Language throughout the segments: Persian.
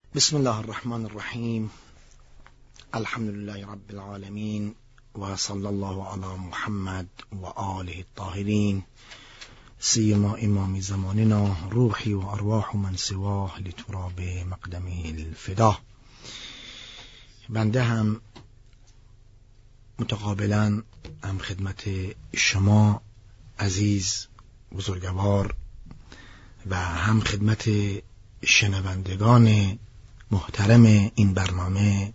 بسم الله الرحمن الرحیم. الحمد لله رب العالمین و صلی الله علی محمد و آله الطاهرین سیما امام زماننا روحی و ارواح من سواه لتراب مقدمه الفدا. بنده هم متقابلا هم خدمت شما عزیز بزرگوار و هم خدمت شنوندگان محترم این برنامه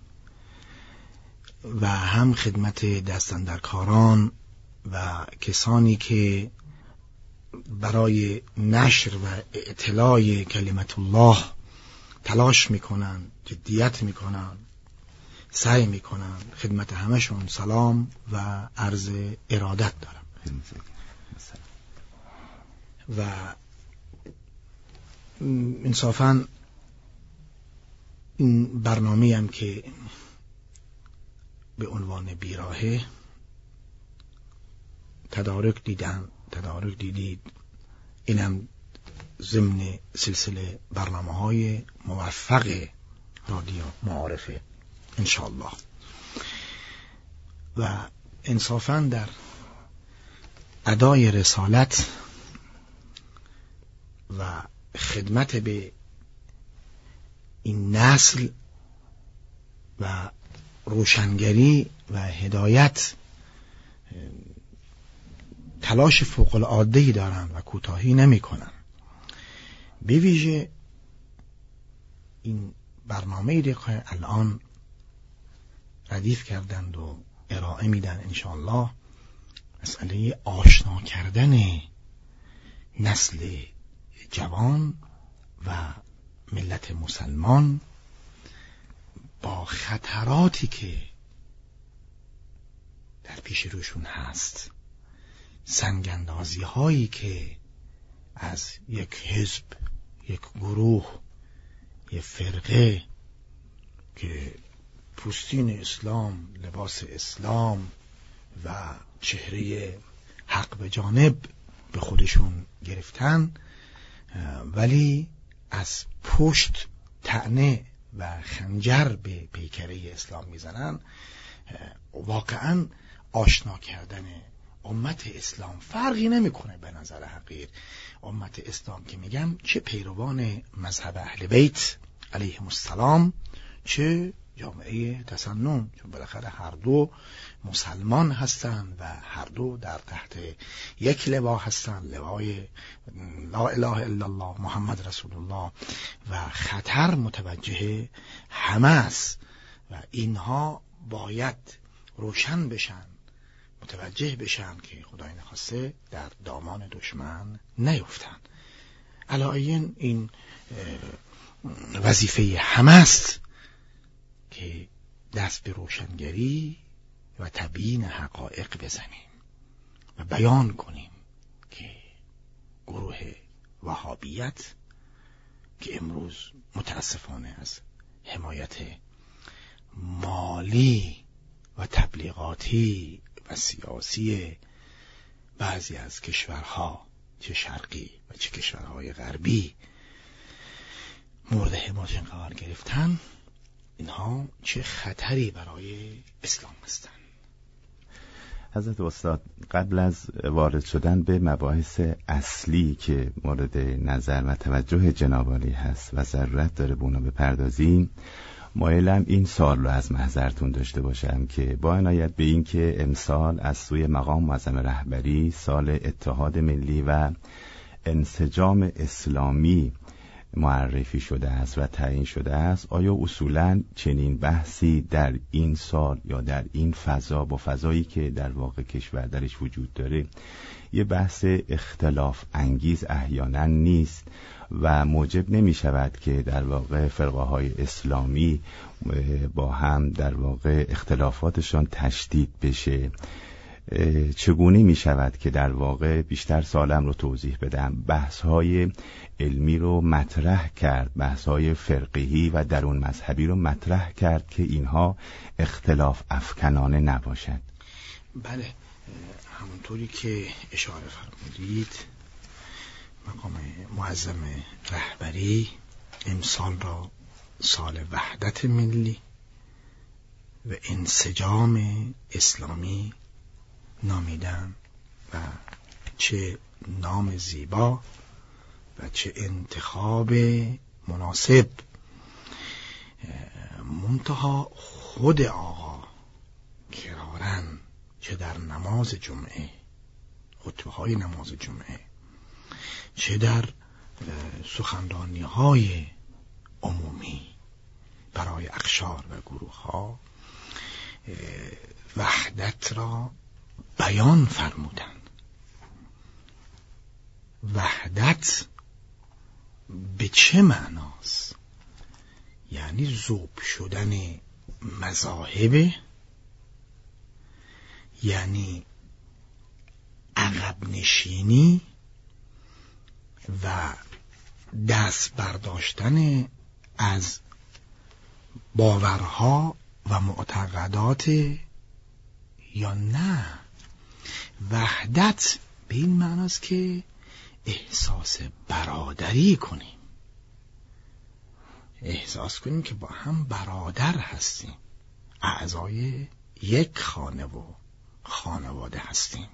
و هم خدمت دستاندرکاران و کسانی که برای نشر و اطلاع کلمت الله تلاش میکنن، جدیت میکنن، سعی میکنن، خدمت همشون سلام و عرض ارادت دارم. و انصافاً این برنامه هم که به عنوان بیراهه تدارک دیدید، اینم ضمن سلسله برنامه‌های موفق رادیو معارفه انشاءالله. و انصافاً در ادای رسالت و خدمت به این نسل و روشنگری و هدایت تلاش فوق العاده‌ای دارن و کوتاهی نمی‌کنن. به ویژه این برنامه‌ای که الان ردیف کردند و ارائه میدن انشاءالله، مسئله آشنا کردن نسل جوان و ملت مسلمان با خطراتی که در پیش روشون هست، سنگاندازی هایی که از یک حزب، یک گروه، یک فرقه که پوستین اسلام، لباس اسلام و چهره حق به جانب به خودشون گرفتن، ولی از پشت طعنه و خنجر به پیکره اسلام میزنن. واقعا آشنا کردن امت اسلام فرقی نمیکنه به نظر حقیر. امت اسلام که میگم چه پیروان مذهب اهل بیت علیهم السلام، چه جامعه تسنن، چون بالاخره هر دو مسلمان هستند و هر دو در تحت یک لوا هستند، لوای لا اله الا الله محمد رسول الله، و خطر متوجه همه است و اینها باید روشن بشن، متوجه بشن که خدای نخواسته در دامان دشمن نیفتن. علاوه این وظیفه همه است که دست به روشنگری و تبیین حقایق بزنیم و بیان کنیم که گروه وهابیت که امروز متاسفانه از حمایت مالی و تبلیغاتی و سیاسی بعضی از کشورها، چه شرقی و چه کشورهای غربی، مورد حمایت قرار گرفتن، اینها چه خطری برای اسلام هستند. حضرت استاد، قبل از وارد شدن به مباحث اصلی که مورد نظر و توجه جناب عالی هست و ضرورت داره به اونا بپردازیم، مایلم این سوال رو از محضرتون داشته باشم که با عنایت به این که امسال از سوی مقام معظم رهبری سال اتحاد ملی و انسجام اسلامی معرفی شده است و تعیین شده است، آیا اصولاً چنین بحثی در این سال یا در این فضا با فضایی که در واقع کشور درش وجود داره یه بحث اختلاف انگیز احیانا نیست و موجب نمی شود که در واقع فرقه های اسلامی با هم در واقع اختلافاتشان تشدید بشه؟ چگونه می شود که در واقع بیشتر سالم رو توضیح بدم، بحث‌های علمی رو مطرح کرد، بحث‌های فرقهی و درون مذهبی رو مطرح کرد که اینها اختلاف افکنانه نباشد؟ بله، همونطوری که اشاره فرمودید، مقام معظم رهبری امسال را سال وحدت ملی و انسجام اسلامی نامیدن و چه نام زیبا و چه انتخاب مناسب. منتها خود آقا کرارن چه در نماز جمعه، خطبه های نماز جمعه، چه در سخنرانی های عمومی برای اقشار و گروه ها وحدت را بیان فرمودن. وحدت به چه معناست؟ یعنی ذوب شدن مذاهب، یعنی عقب نشینی و دست برداشتن از باورها و معتقدات، یا نه وحدت به این معناست که احساس برادری کنیم، احساس کنیم که با هم برادر هستیم، اعضای یک خانه و خانواده هستیم.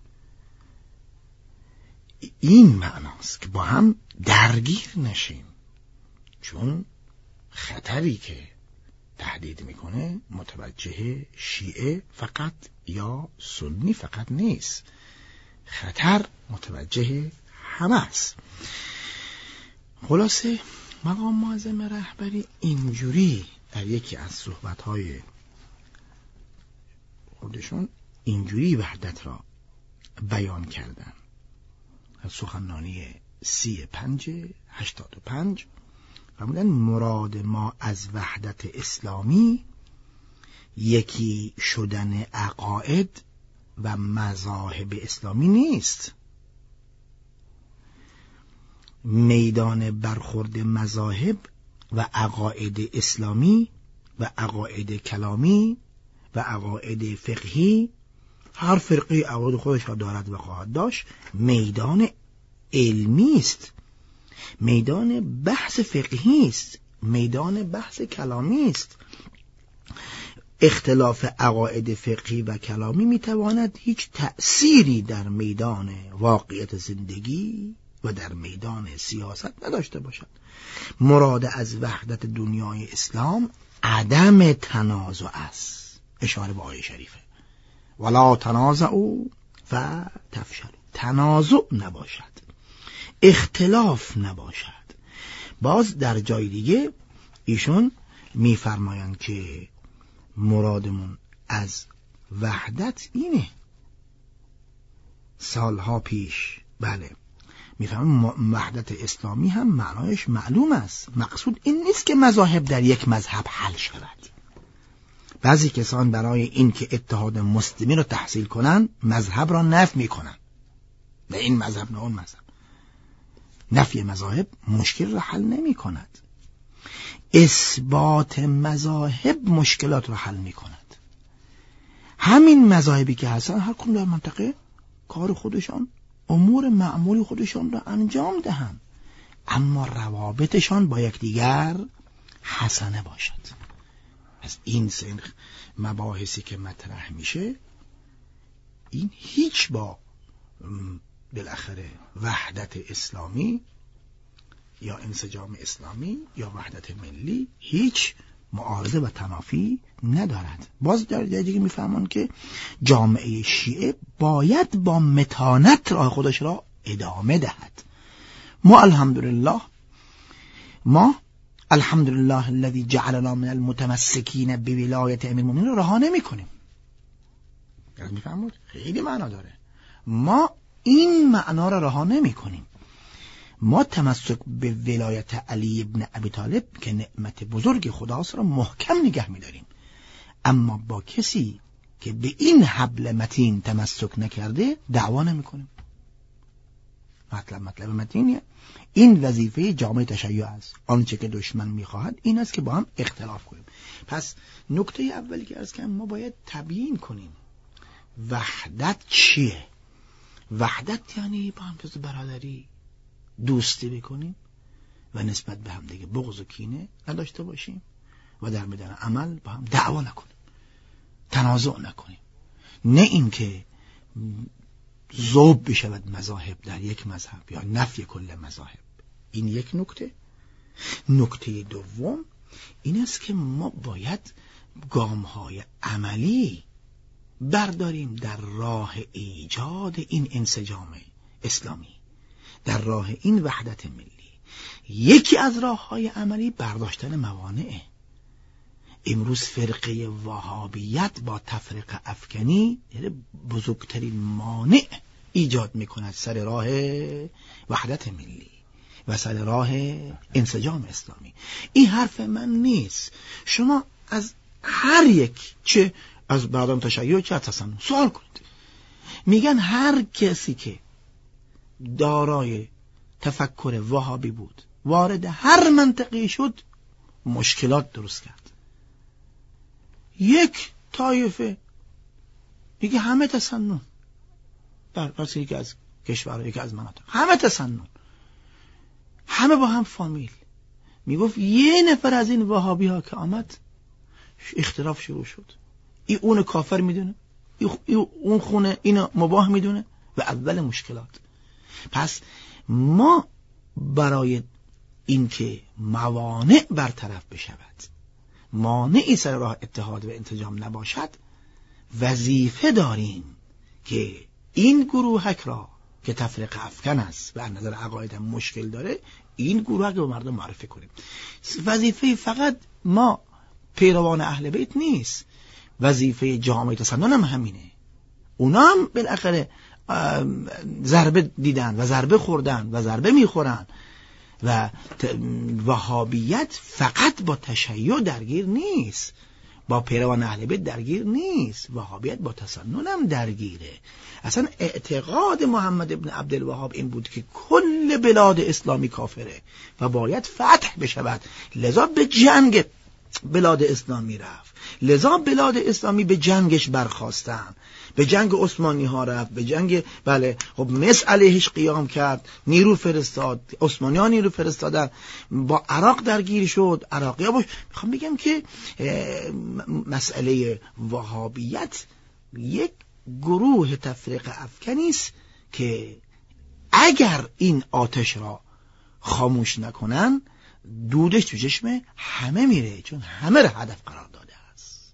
این معناست که با هم درگیر نشیم، چون خطری که تهدید میکنه متوجه شیعه فقط یا سنی فقط نیست، خطر متوجه همه است. خلاصه مقام معظم رهبری اینجوری در یکی از صحبت‌های خودشون اینجوری وحدت را بیان کردن. از سخنرانی 35/85 فرمودن مراد ما از وحدت اسلامی یکی شدن عقاید و مذاهب اسلامی نیست. میدان برخورد مذاهب و عقاید اسلامی و عقاید کلامی و عقاید فقهی، هر فرقی عقاید خودش را دارد و خواهد داشت، میدان علمی است، میدان بحث فقهی است، میدان بحث کلامی است. اختلاف عقاید فقهی و کلامی میتواند هیچ تأثیری در میدان واقعیت زندگی و در میدان سیاست نداشته باشد. مراد از وحدت دنیای اسلام عدم تنازع است. اشاره به آیه شریفه ولا تنازعوا فتفشلوا، تنازع نباشد، اختلاف نباشد. باز در جای دیگه ایشون میفرمایند که مرادمون از وحدت اینه. سالها پیش بله میفهمم وحدت اسلامی هم معنایش معلوم است. مقصود این نیست که مذاهب در یک مذهب حل شود. بعضی کسان برای این که اتحاد مسلمی رو تحصیل کنن مذهب را نفی میکنن، نه این مذهب نه اون مذهب. نفی مذاهب مشکل را حل نمی کند، اثبات مذاهب مشکلات را حل می کند. همین مذاهبی که هستن هر کدوم در منطقه کار خودشان، امور معمولی خودشان را انجام دهند، اما روابطشان با یکدیگر حسنه باشد. از این سنخ مباحثی که مطرح میشه، این هیچ با بالاخره وحدت اسلامی یا انسجام اسلامی یا وحدت ملی هیچ معارضه و تنافی ندارد. باز در جای دیگه میفهمن که جامعه شیعه باید با متانت راه خودش را ادامه دهد. ما الحمدلله الذي جعلنا من المتمسکین بولایت امیر المؤمنین را رها نمی کنیم. میفهمید؟ خیلی معنا داره. ما این معنا را رها نمی کنیم. ما تمسک به ولایت علی ابن ابی طالب که نعمت بزرگ خداست را محکم نگه می داریم، اما با کسی که به این حبل متین تمسک نکرده دعوا نمی کنیم. مطلب متینیه. این وظیفه جامعه تشیع است. آنچه که دشمن میخواهد این است که با هم اختلاف کنیم. پس نکته اولی که عرض کردم، ما باید تبیین کنیم وحدت چیه. وحدت یعنی با هم برادری، دوستی بکنیم، و نسبت به هم دیگه بغض و کینه نداشته باشیم و در میدان عمل با هم دعوا نکنیم، تنازع نکنیم. نه اینکه ذوب بشود مذاهب در یک مذهب یا نفی کل مذاهب. این یک نکته. نکته دوم این است که ما باید گام‌های عملی برداریم در راه ایجاد این انسجام اسلامی، در راه این وحدت ملی. یکی از راه‌های عملی برداشتن موانعه. امروز فرقه وهابیت با تفرقه افکنی بزرگترین مانع ایجاد میکند سر راه وحدت ملی و سر راه انسجام اسلامی. این حرف من نیست. شما از هر یک، چه از بعدم تشیع چه از تسنن، سوال کنید. میگن هر کسی که دارای تفکر وهابی بود وارد هر منطقه شد مشکلات درست کرد. یک طایفه میگه همه تسنن، در راست یکی از کشورها، یکی از مناطق همه تسنن، همه با هم فامیل. میگفت یه نفر از این وهابی ها که آمد اختلاف شروع شد. این اون کافر میدونه، اون خونه اینو مباح میدونه و اول مشکلات. پس ما برای اینکه موانع برطرف بشود، مانعی سر راه اتحاد و انسجام نباشد، وظیفه داریم که این گروهک را که تفرقه افکن است و از نظر عقاید هم مشکل داره، این گروهک رو به مردم معرفی کنیم. وظیفه فقط ما پیروان اهل بیت نیست، وظیفه جامعه تسنن هم همینه. اونا هم بالاخره ضربه دیدن و ضربه خوردن و ضربه میخورن و وهابیت فقط با تشیع درگیر نیست، با پیروان اهل بیت درگیر نیست، وهابیت با تسنن هم درگیره. اصلا اعتقاد محمد ابن عبدالوهاب این بود که کل بلاد اسلامی کافره و باید فتح بشود، لذا به جنگ بلاد اسلامی رفت، لذا بلاد اسلامی به جنگش برخواستن، به جنگ عثمانی ها رفت، به جنگ خب مصر علیهش قیام کرد، نیرو فرستاد، عثمانی ها نیرو فرستادن، با عراق درگیر شد، عراقی ها میخوام بگم که مسئله وهابیت یک گروه تفرقه افکنی است که اگر این آتش را خاموش نکنن دودش تو چشم همه میره، چون همه را هدف قرار داده است.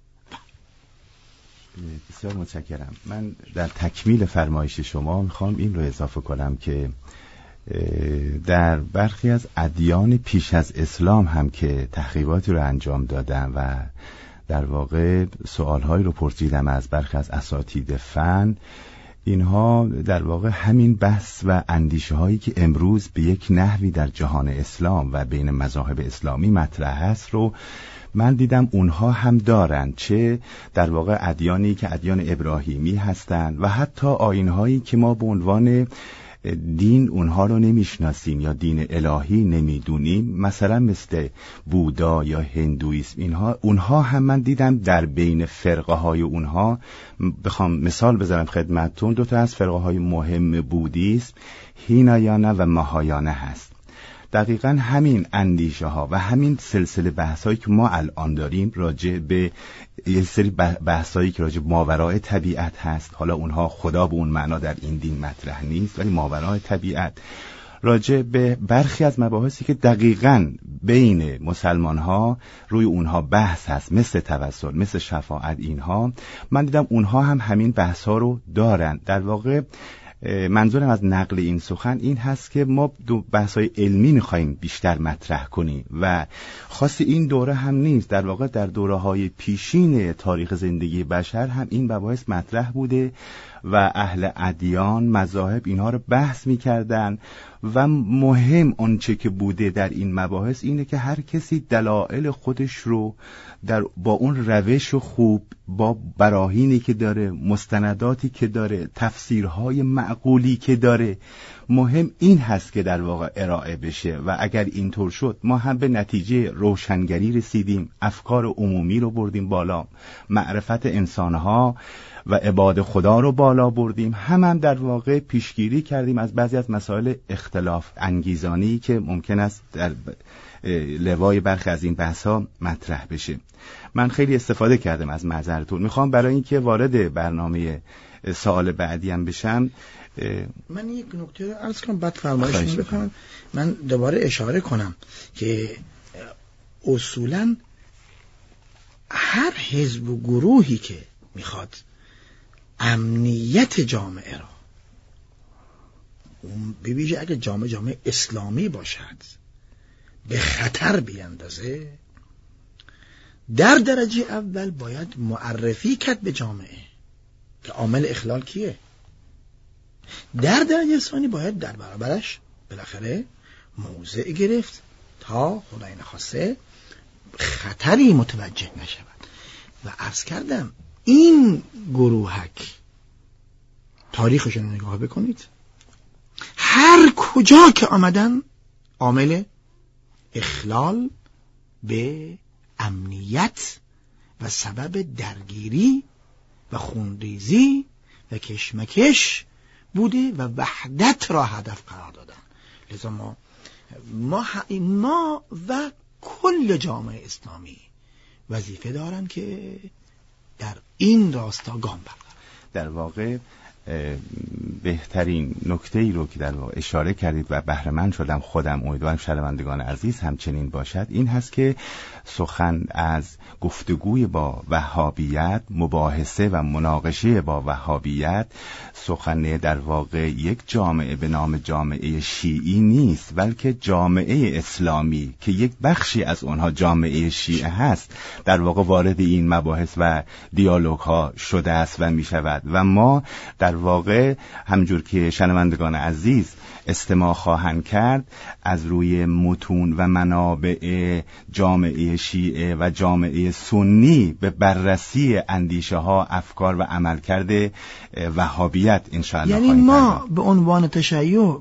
بسیار متشکرم. من در تکمیل فرمایش شما میخوام این رو اضافه کنم که در برخی از ادیان پیش از اسلام هم که تحقیقاتی رو انجام دادم و در واقع سوالهایی رو پرسیدم از برخی از اساتید فن، اینها در واقع همین بحث و اندیشه هایی که امروز به یک نحوی در جهان اسلام و بین مذاهب اسلامی مطرح است رو من دیدم اونها هم دارن، چه در واقع ادیانی که ادیان ابراهیمی هستند و حتی آیین‌هایی که ما به عنوان دین اونها رو نمیشناسیم یا دین الهی نمیدونیم، مثلا مثل بودا یا هندویسم، اونها هم من دیدم در بین فرقه های اونها، بخوام مثال بزنم خدمتتون، دو تا از فرقه های مهم بودیسم هینایانا و ماهایانا هست. دقیقاً همین اندیشه ها و همین سلسله بحث هایی که ما الان داریم راجع به یه سری بحث هایی که راجع به ماورای طبیعت هست، حالا اونها خدا به اون معنا در این دین مطرح نیست، ولی ماورای طبیعت، راجع به برخی از مباحثی که دقیقاً بین مسلمان ها روی اونها بحث هست، مثل توسل، مثل شفاعت، اینها من دیدم اونها هم همین بحث ها رو دارن. در واقع منظورم از نقل این سخن این هست که ما دو بحث‌های علمی می‌خوایم بیشتر مطرح کنیم و خاص این دوره هم نیست، در واقع در دوره‌های پیشین تاریخ زندگی بشر هم این مباحث مطرح بوده و اهل ادیان، مذاهب اینها رو بحث می‌کردن و مهم آنچه که بوده در این مباحث اینه که هر کسی دلایل خودش رو با اون روش خوب با براهینی که داره، مستنداتی که داره، تفسیرهای معقولی که داره. مهم این هست که در واقع ارائه بشه و اگر اینطور شد ما هم به نتیجه روشنگری رسیدیم، افکار عمومی رو بردیم بالا، معرفت انسانها و عباد خدا رو بالا بردیم، هم در واقع پیشگیری کردیم از بعضی از مسائل اختلاف انگیزانی که ممکن است در لوای برخی از این بحث‌ها مطرح بشه. من خیلی استفاده کردم از معذرتون. میخوام برای اینکه وارد برنامه سوال بعدی هم بشم، من یک نکته رو عرض کنم بعد فرمایش بکنم. من دوباره اشاره کنم که اصولاً هر حزب و گروهی که میخواد امنیت جامعه را، ببینید اگه جامعه اسلامی باشد، به خطر بیندازه، در درجه اول باید معرفی کرد به جامعه که عامل اخلال کیه. در درجه ثانی باید در برابرش بالاخره موضع گرفت تا خدای نخواسته خطری متوجه نشود. و عرض کردم این گروهک تاریخشون رو نگاه بکنید، هر کجا که آمدن عامل اخلال به امنیت و سبب درگیری و خونریزی و کشمکش بوده و وحدت را هدف قرار دادن. لذا ما و کل جامعه اسلامی وظیفه دارن که در این راستا گام بردارن. در واقع بهترین نکته‌ای رو که در واقع اشاره کردید و بهره مند شدم خودم، امیدوارم شنوندگان عزیز همچنین باشد، این هست که سخن از گفتگوی با وهابیت، مباحثه و مناقشه با وهابیت، سخن در واقع یک جامعه به نام جامعه شیعی نیست، بلکه جامعه اسلامی که یک بخشی از اونها جامعه شیعه هست در واقع وارد این مباحث و دیالوگ ها شده است و می شود. و ما در واقع همجور که شنوندگان عزیز استماع خواهند کرد از روی متون و منابع جامعه شیعه و جامعه سنی به بررسی اندیشه ها، افکار و عملکرد وهابیت انشاءالله یعنی ما به عنوان تشیع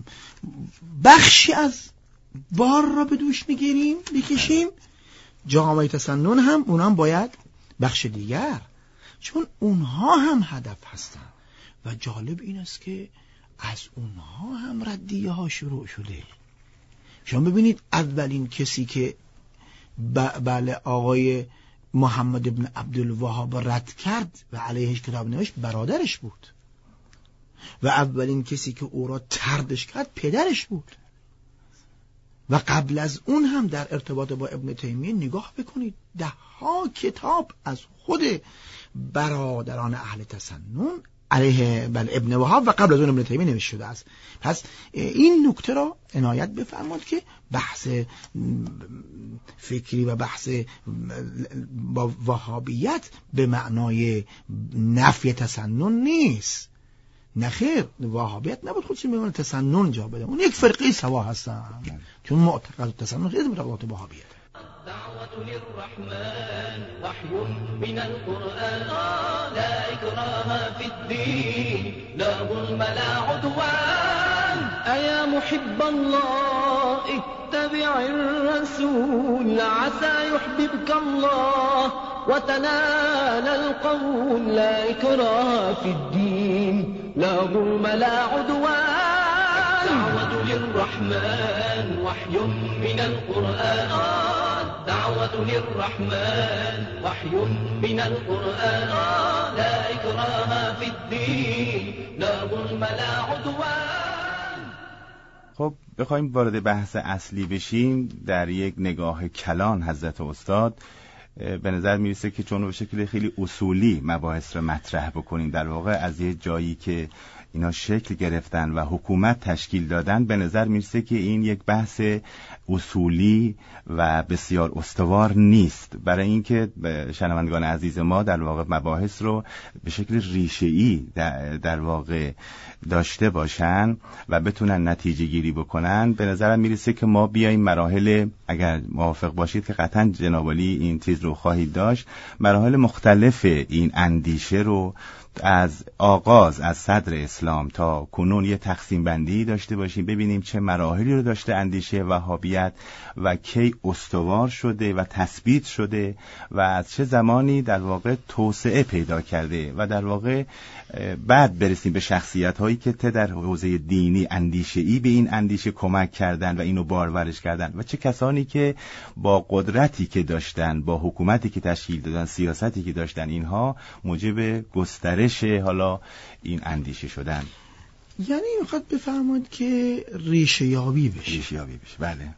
بخشی از بار را به دوش میگیریم بکشیم، جامعه تسنن هم اونها باید بخش دیگر، چون اونها هم هدف هستن. و جالب این است که از اونها هم ردیه ها شروع شده. شما ببینید اولین کسی که بله آقای محمد ابن عبدالوهاب رد کرد و علیهش کتاب نوشت برادرش بود و اولین کسی که او را طردش کرد پدرش بود. و قبل از اون هم در ارتباط با ابن تیمیه نگاه بکنید، 10 کتاب از خود برادران اهل تسنن علیه ابن وهاب و قبل از اون ابن تیمیه نوشته شده است. پس این نکته را عنایت بفرمایید که بحث فکری و بحث با وهابیت به معنای نفی تسنن نیست. نخیر، وهابیت نبود خودشون میمونه تسنن جا بده، اون یک فرقه سوا هستن، چون معتقد تسنن خیلی معتقدات وهابیت. دعوة للرحمن وحي من القرآن لا إكراه في الدين لا ظلم لا عدوان أيا محب الله اتبع الرسول عسى يحببك الله وتنال القول لا إكراه في الدين لا ظلم لا عدوان دعوة للرحمن وحي من القرآن دعوة للرحمن وحي من القرآن لا إكراه في الدين لا ظلم لا عدوان. خب بخوایم وارد بحث اصلی بشیم، در یک نگاه کلان حضرت استاد به نظر میرسه که چون به شکل خیلی اصولی مباحث رو مطرح بکنیم، در واقع از یه جایی که اینا شکل گرفتن و حکومت تشکیل دادن، به نظر میرسه که این یک بحث اصولی و بسیار استوار نیست، برای اینکه شنوندگان عزیز ما در واقع مباحث رو به شکل ریشه‌ای در واقع داشته باشن و بتونن نتیجه گیری بکنن. به نظرم میرسه که ما بیایم مراحل، اگر موافق باشید که قطعا جناب عالی این چیز رو خواهید داشت، مراحل مختلف این اندیشه رو از آغاز از صدر اسلام تا کنون یه تقسیم بندی داشته باشیم، ببینیم چه مراحلی رو داشته اندیشه وهابیت و کی استوار شده و تثبیت شده و از چه زمانی در واقع توسعه پیدا کرده و در واقع بعد برسیم به شخصیت هایی که در حوزه دینی اندیشه‌ای به این اندیشه کمک کردن و اینو بارورش کردن و چه کسانی که با قدرتی که داشتن، با حکومتی که تشکیل دادن، سیاستی که داشتن، اینها موجب گسترش حالا این اندیشه شدن. یعنی میخواد بفرمایید که ریشه یابی بشه. بله.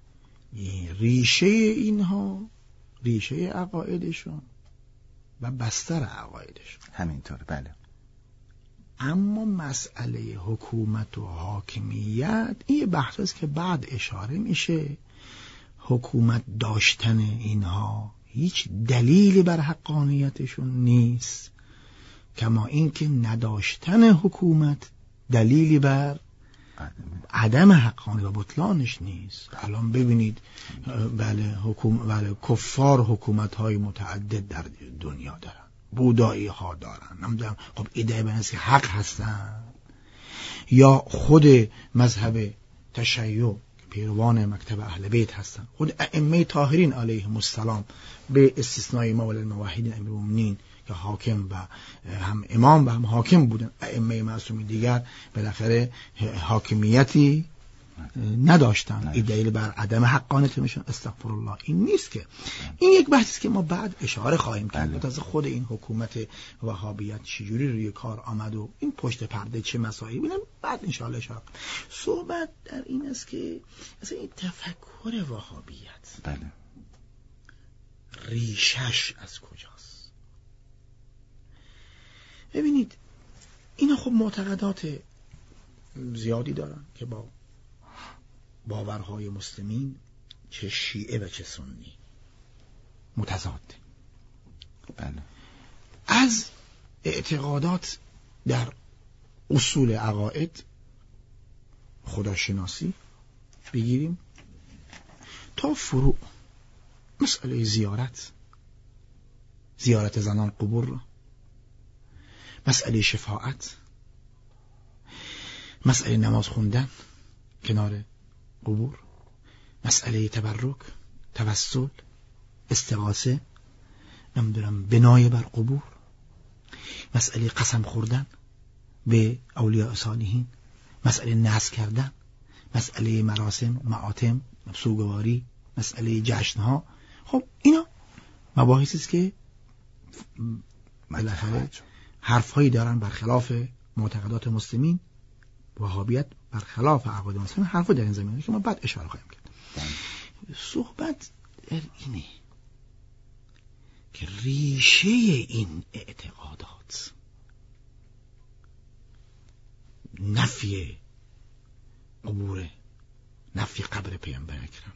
ریشه اینها ریشه عقایدشون و بستر عقایدشون همینطور. بله. اما مسئله حکومت و حاکمیت این بحث است که بعد اشاره میشه. حکومت داشتن اینها هیچ دلیلی بر حقانیتشون نیست، کما اینکه نداشتن حکومت دلیلی بر عدم حقانیت و بطلانش نیست. الان ببینید بله کفار حکومت‌های متعدد در دنیا دارن، بودایی ها دارن، نمیدونم خب ایده به نفس حق هستن، یا خود مذهب تشیع پیروان مکتب اهل بیت هستن، خود ائمه طاهرین علیهم السلام به استثنای مولا الموحدین امیرالمومنین که حاکم و هم امام و هم حاکم بودن، ائمه معصومین دیگر بالاخره حاکمیتی نداشتن. این دلیل بر عدم حقانیت میشن. استغفر الله. این نیست که این یک بحثی که ما بعد اشاره خواهیم کرد از خود این حکومت وهابیت چجوری روی کار آمد و این پشت پرده چه مسائلی بودن، بعد ان شاء الله اشاره. صحبت در این است که اصلا این تفکر وهابیت بله ریشش از کجاست؟ ببینید اینا خب معتقدات زیادی دارن که با باورهای مسلمین چه شیعه و چه سنی متضاد. بله. از اعتقادات در اصول عقاید خداشناسی بگیریم تا فروع، مسئله زیارت زنان قبور را، مسئله شفاعت، مسئله نماز خوندن کنار قبور، مسئله تبرک، توسل، استغاثه، نمیدونم بنای بر قبور، مسئله قسم خوردن به اولیاء صالحین، مسئله نذر کردن، مسئله مراسم، معاتم، سوگواری، مسئله جشنها. خب اینا مباحثی است که بالاخره حرفهایی دارن برخلاف معتقدات مسلمین. وهابیت برخلاف عقاید مسلمین حرفا در این زمینه که ما بعد اشاره خواهیم کرد. صحبت در اینه که ریشه این اعتقادات نفی قبور، نفی قبر پیامبر اکرم،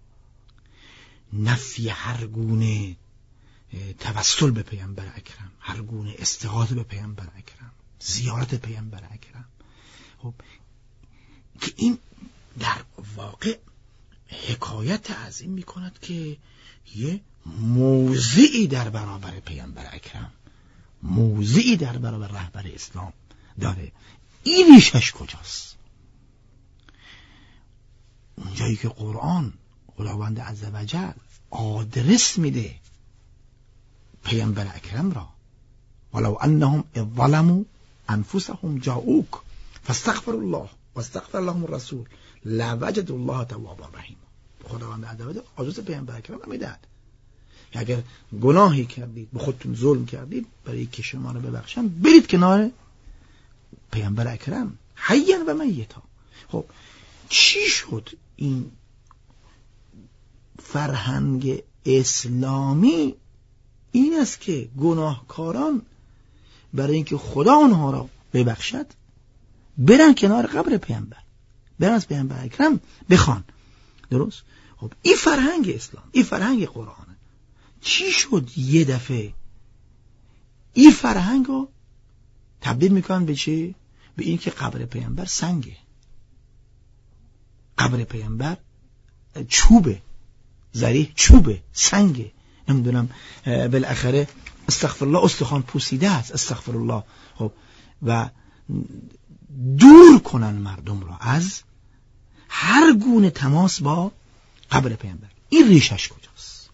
نفی هر گونه توسل به پیامبر اکرم، هر گونه استغاثه به پیامبر اکرم، زیارت پیامبر اکرم. خب که این در واقع حکایت از این میکند که یه موضعی در برابر پیامبر اکرم، موضعی در برابر رهبر اسلام داره. این ریشش کجاست؟ اونجایی که قرآن خداوند عزوجل آدرس میده پیامبر اکرم را، ولو انهم اذ ظلموا انفسهم جاءوک فاستغفر الله واستغفر لهم الرسول لوجدوا الله توابا رحیما. خداوند عزوجل آدرس پیامبر اکرم را میداد اگر گناهی کردید، به خودتون ظلم کردید، برای که شما رو ببخشم برید کنار پیامبر اکرم حیا و میتا. خب چی شد این فرهنگ اسلامی این است که گناهکاران برای اینکه خدا آنها را ببخشد برن کنار قبر پیامبر، برن از پیامبر اکرم بخوان. درست؟ خب این فرهنگ اسلام، این فرهنگ قرآنه. چی شد یه دفعه این فرهنگ رو تبدیل میکنن به چه؟ به این که قبر پیامبر سنگه، قبر پیامبر چوبه، ذریح چوبه، سنگه، نمیدونم بالاخره استغفرالله استخوان پوسیده است، استغفرالله. خب و دور کنن مردم را از هر گونه تماس با قبر پیامبر. این ریشش کجاست؟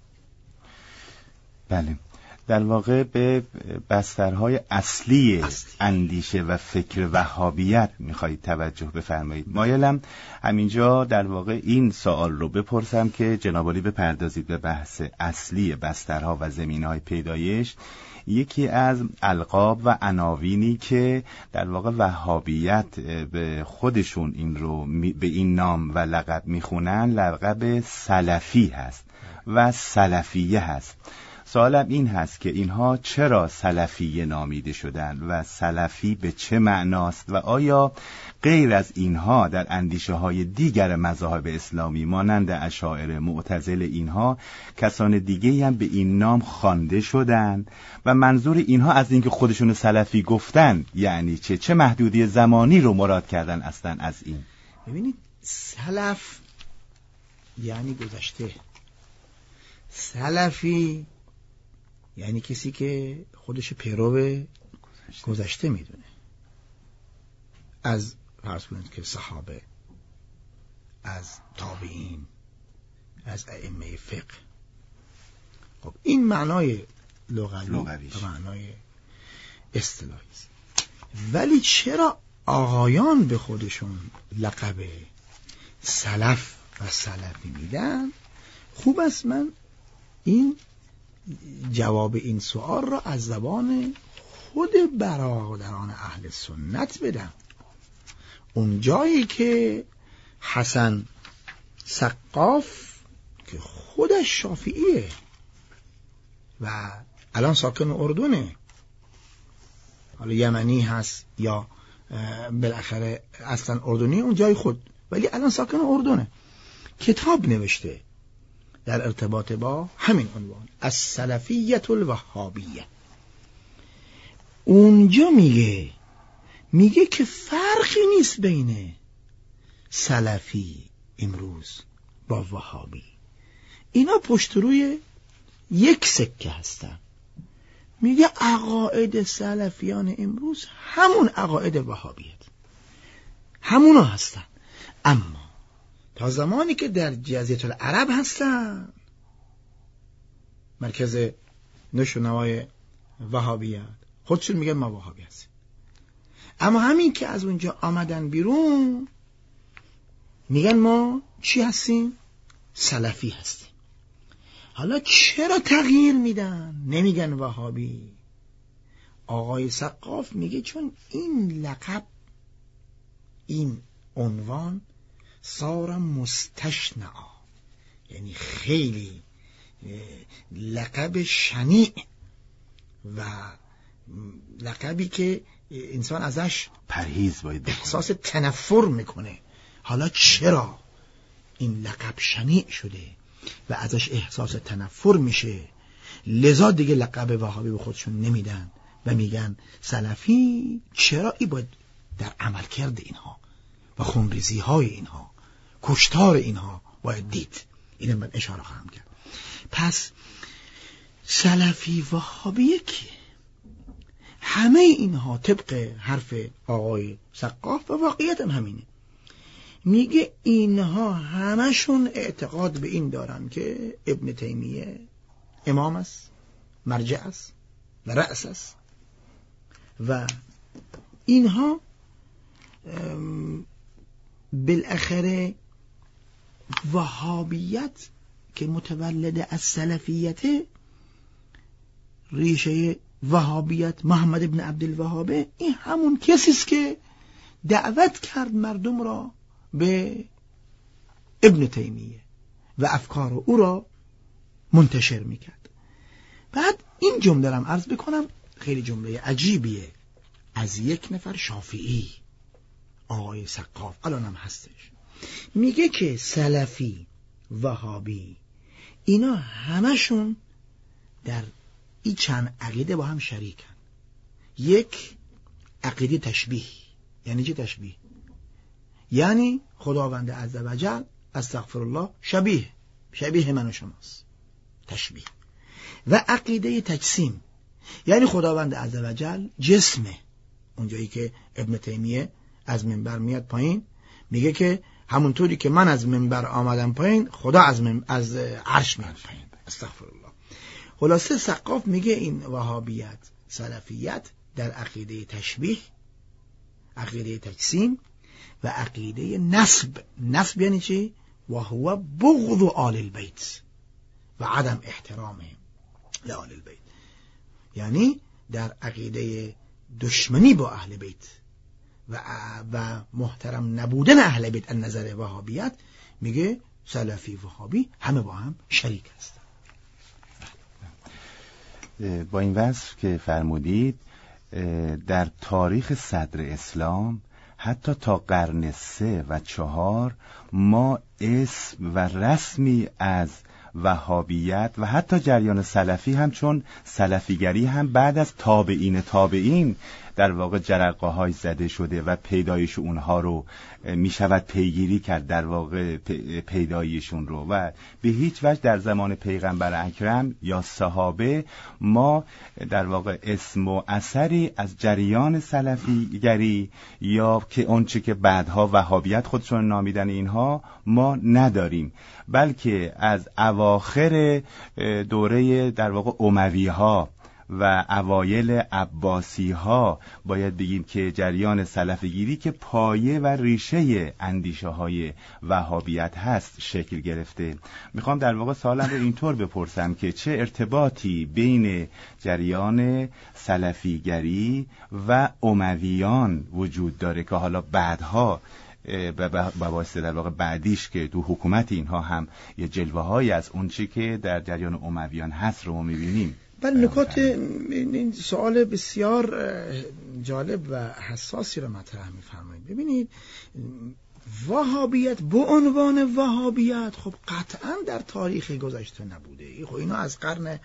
بله، در واقع به بسترهای اصلی اندیشه و فکر وهابیت میخواهید توجه بفرمایید. مایلم همینجا در واقع این سوال رو بپرسم که جناب عالی بپردازید به بحث اصلی بسترها و زمینهای پیدایش. یکی از القاب و عناوینی که در واقع وهابیت به خودشون این رو به این نام و لقب میخونن، لقب سلفی هست و سلفیه هست. سوالم این هست که اینها چرا سلفیه نامیده شدن و سلفی به چه معناست و آیا غیر از اینها در اندیشه های دیگر مذاهب اسلامی مانند اشاعره، معتزله، اینها کسان دیگه هم به این نام خوانده شدن و منظور اینها از اینکه خودشون سلفی گفتن یعنی چه محدودی زمانی رو مراد کردن اصلا از این؟ ببینید سلف یعنی گذشته، سلفی یعنی کسی که خودش پیرو گذشته میدونه، از فرض کنید که صحابه، از تابعین، از ائمه فقه. خب این معنای لغوی و معنای اصطلاحی است. ولی چرا آقایان به خودشون لقب سلف و سلفی میدن؟ خوب است من این جواب این سوال را از زبان خود برادران اهل سنت بدم. اون جایی که حسن سقاف که خودش شافعیه و الان ساکن اردنه، حالا یمنی هست یا بالاخره اصلا اردنی، اون جای خود، ولی الان ساکن اردنه، کتاب نوشته در ارتباط با همین عنوان، السلفیت الوهابیه. اونجا میگه که فرقی نیست بین سلفی امروز با وهابی، اینا پشت روی یک سکه هستن. میگه عقاید سلفیان امروز همون عقاید وهابیت، همونا هستن، اما تا زمانی که در جزیره العرب هستن، مرکز نشو نوای وهابیت، خودشون میگن ما وهابی هستیم، اما همین که از اونجا آمدن بیرون میگن ما چی هستیم؟ سلفی هستیم. حالا چرا تغییر میدن؟ نمیگن وهابی. آقای سقاف میگه چون این لقب، این عنوان صار مستشنعا، یعنی خیلی لقب شنیع و لقبی که انسان ازش پرهیز باید احساس تنفر میکنه. حالا چرا این لقب شنیع شده و ازش احساس تنفر میشه، لذا دیگه لقب وهابی به خودشون نمیدن و میگن سلفی. چرا؟ این باید در عملکرد اینها و خونریزی های اینها، کشتار اینها باید دید. اینم من اشاره خواهم کرد. پس سلفی وهابی که همه اینها طبق حرف آقای سقاف و واقعیت هم همینه، میگه اینها همشون اعتقاد به این دارن که ابن تیمیه امام است، مرجع است و رأس است و اینها بالاخره وهابیت که متولد از سلفیت، ریشه وهابیت محمد ابن عبدالوهابه، این همون کسی است که دعوت کرد مردم را به ابن تیمیه و افکار او را منتشر میکرد. بعد این جمله را عرض بکنم، خیلی جمله عجیبیه، از یک نفر شافعی آقای سقاف الانم هستش، میگه که سلفی، وهابی، اینا همشون در این چند عقیده با هم شریکن. یک، عقیده تشبیه. یعنی چه تشبیه؟ یعنی خداوند عزوجل استغفرالله شبیه من و شماست، تشبیه. و عقیده تجسیم، یعنی خداوند عزوجل جسمه. اونجایی که ابن تیمیه از منبر میاد پایین میگه که همونطوری که من از منبر آمدم پایین، خدا از عرش میاد پایین، استغفرالله. خلاصه سقاف میگه این وهابیت، سلفیت در عقیده تشبیه، عقیده تجسیم و عقیده نسب یعنی چی؟ و هو بغض آل البیت و عدم احترامهم لآل البیت. یعنی در عقیده دشمنی با اهل بیت و محترم نبودن اهل بیت از نظر وهابیت، میگه سلفی وهابی همه با هم شریک هستن. با این وصف که فرمودید، در تاریخ صدر اسلام حتی تا قرن 3 و 4 ما اسم و رسمی از وهابیت و حتی جریان سلفی هم، چون سلفیگری هم بعد از تابعین در واقع جرقه های زده شده و پیدایش اونها رو می شود پیگیری کرد، در واقع پیدایشون رو، و به هیچ وجه در زمان پیغمبر اکرم یا صحابه ما در واقع اسم و اثری از جریان سلفیگری یا که اونچه که بعدها وهابیت خودشون نامیدن اینها ما نداریم، بلکه از اواخر دوره در واقع اموی ها و اوایل عباسی ها باید بگیم که جریان سلفگیری که پایه و ریشه اندیشه های وهابیت هست شکل گرفته. میخوام در واقع سوالم رو اینطور بپرسم که چه ارتباطی بین جریان سلفیگری و امویان وجود داره که حالا بعدها به واسطه در واقع بعدیش که تو حکومت اینها هم یه جلوه های از اون چی که در جریان امویان هست رو میبینیم. بله، نکات این سوال بسیار جالب و حساسی رو مطرح می‌فرمایید. ببینید، وهابیت به عنوان وهابیت خب قطعا در تاریخ گذشته نبوده. خب اینا از قرن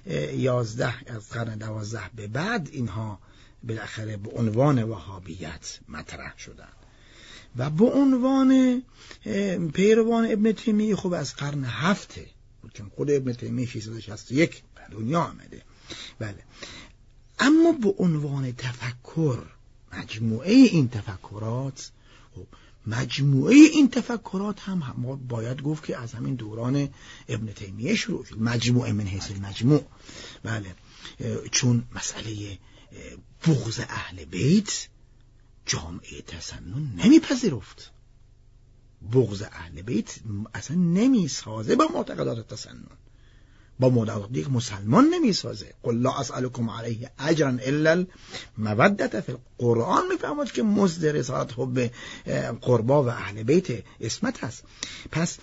11 از قرن 12 به بعد اینها بالاخره به عنوان وهابیت مطرح شدن و به عنوان پیروان ابن تیمیه خب از قرن 7، چون خود ابن تیمیه 661 دنیا آمده. بله، اما به عنوان تفکر، مجموعه این تفکرات، مجموعه این تفکرات هم باید گفت که از همین دوران ابن تیمیه شروع شد، مجموعه من حیث المجموع. بله، چون مسئله بغض اهل بیت جامعه تسنن نمیپذیرفت. بغض اهل بیت اصلا نمیسازه با معتقدات تسنن، با معتقدات یک مسلمان نمیسازه. قل لا اسألكم علیه اجرا الا المودة فی القرآن میفهمد که مصدر رسالت حب قربا و اهل بیت اسمت هست. پس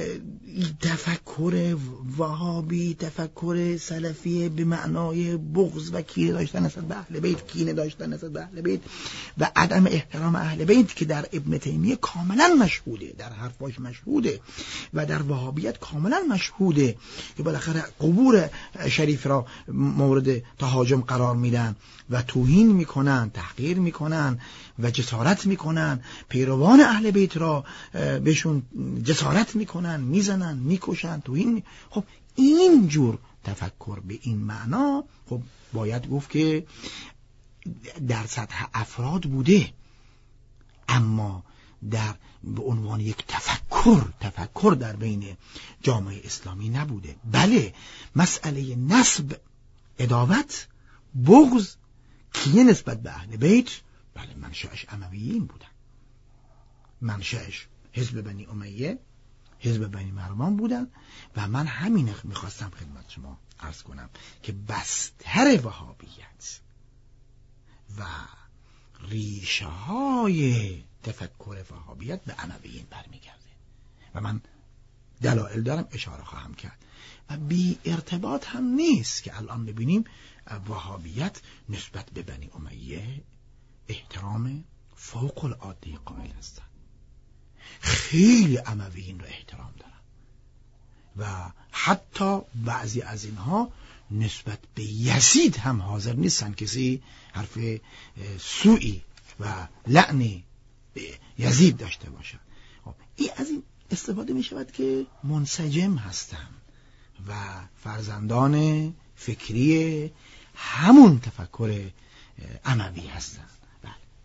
تفکر وهابی، تفکر سلفی به معنای بغض و کینه داشتن نسبت به اهل بیت، کینه داشتن نسبت به اهل بیت و عدم احترام اهل بیت که در ابن تیمیه کاملا مشهوده، در حرفاش مشهوده و در وهابیت کاملا مشهوده که بالاخره قبور شریف را مورد تهاجم قرار میدن و توهین میکنن، تحقیر میکنن و جسارت میکنن، پیروان اهل بیت را بهشون جسارت میکنن، میزنن، میکشن، توهین. خب این جور تفکر به این معنا خب باید گفت که در سطح افراد بوده، اما به عنوان یک تفکر در بین جامعه اسلامی نبوده. بله، مسئله نسب، عداوت، بغض، کینه نسبت به اهل بیت، بله منشأش امویین بودن، منشأش حزب بنی امیه، حزب بنی مروان بودن و من همین میخواستم خدمت شما عرض کنم که بستر وهابیت و ریشه های تفکر وهابیت به امویین برمیگرده و من دلایل دارم اشاره خواهم کرد و بی ارتباط هم نیست که الان ببینیم وهابیت نسبت به بنی امیه احترام فوق العاده قائل هستند. خیلی امویین رو احترام دارن و حتی بعضی از اینها نسبت به یزید هم حاضر نیستن کسی حرف سوئی و لعنی به یزید داشته باشد. این از این استفاده می شود که منسجم هستند و فرزندان فکری همون تفکر اموی هستند.